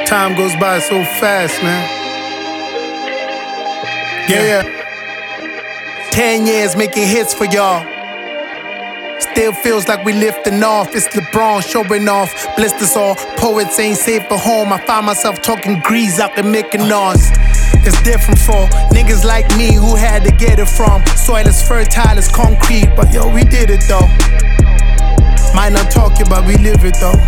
Time goes by so fast, man. Yeah. 10 years making hits for y'all. Still feels like we lifting off. It's LeBron showing off. Blisters all poets ain't safe at home. I find myself talking Grease out the Mykonos. It's different for niggas like me who had to get it from soil as fertile as concrete. But yo, we did it though. Might not talk it, but we live it though.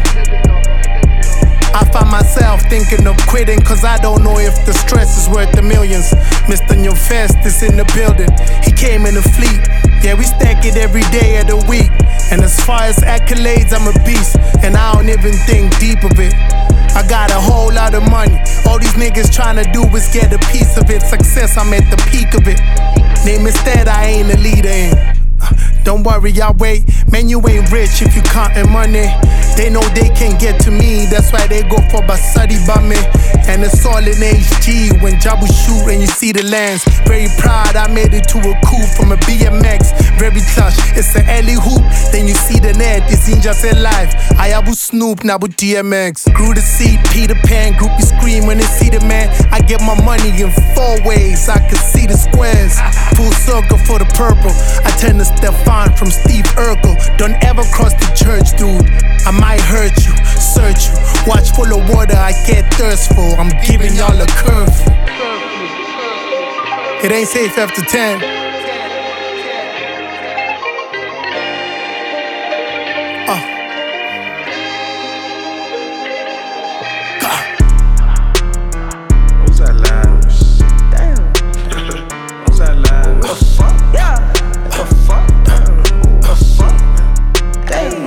I find myself thinking of quitting, cause I don't know if the stress is worth the millions. Mr. New Fest is in the building. He came in a fleet. Yeah, we stack it every day of the week. And as far as accolades, I'm a beast. And I don't even think deep of it. I got a whole lot of money. All these niggas tryna do is get a piece of it. Success, I'm at the peak of it. Name instead, I ain't a leader in. Don't worry, I'll wait. Man, you ain't rich if you countin' money. They know they can't get to me, that's why they go for Basadi Bame. And it's all in HG when Jabu shoot and you see the lens. Very proud I made it to a coup from a BMX. Very clutch, it's an alley hoop. Then you see the net, it's in just a life. I abu Snoop, nabu DMX. Grew the seat, Peter Pan, groupie scream when they see the man. I get my money in 4 ways, I can see the squares. Full circle for the purple. I turn to Stefan from Steve Urkel. Don't ever cross the church, dude. I might hurt you, search you. Watch full of water, I get thirstful. I'm giving y'all a curfew. It ain't safe after 10. What's that loud? Damn. What's that loud? What the fuck? Yeah. What the fuck? What the fuck? Damn.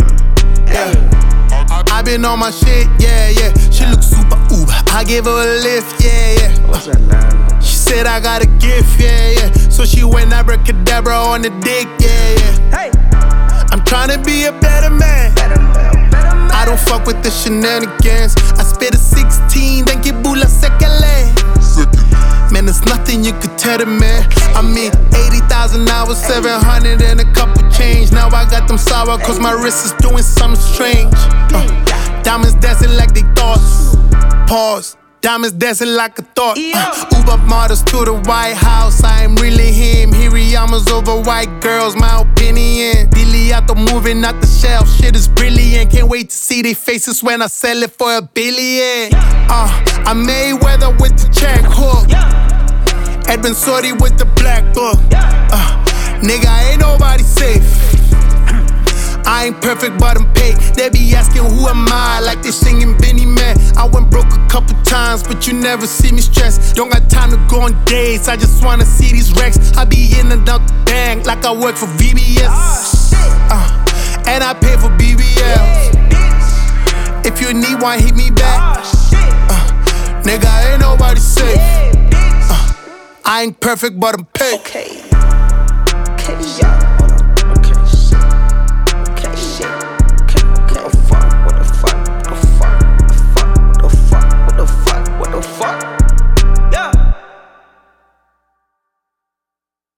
I been on my shit, yeah. She looks super uber. I gave her a lift, yeah. What's that loud? She said I got a gift, yeah. So she went abracadabra on the dick, yeah. Hey. I'm tryna be a better man. I don't fuck with the shenanigans. I spit a 16, then get bula sekele. Man, there's nothing you could tell the man. I mean, 80,000 hours, 700 and a couple change. Now I got them sour cause my wrist is doing something strange. Diamonds dancing like they thoughts. Pause. Diamonds dancing like a thought. Uber models to the White House. I am really him. Hiriyamas over white girls, my opinion. Diliato moving out the shelf. Shit is brilliant. Can't wait to see their faces when I sell it for $1 billion. I Mayweather with the check hook. Edwin Sordy with the black book. Nigga, ain't nobody safe. I ain't perfect, but I'm paid. They be asking who am I, like they singing Benny Man. I went broke a couple times, but you never see me stressed. Don't got time to go on dates, I just wanna see these wrecks. I be in and out the bank, like I work for VBS. And I pay for BBLs. If you need one, hit me back. Nigga, ain't nobody safe. I ain't perfect, but I'm paid. Okay, yeah.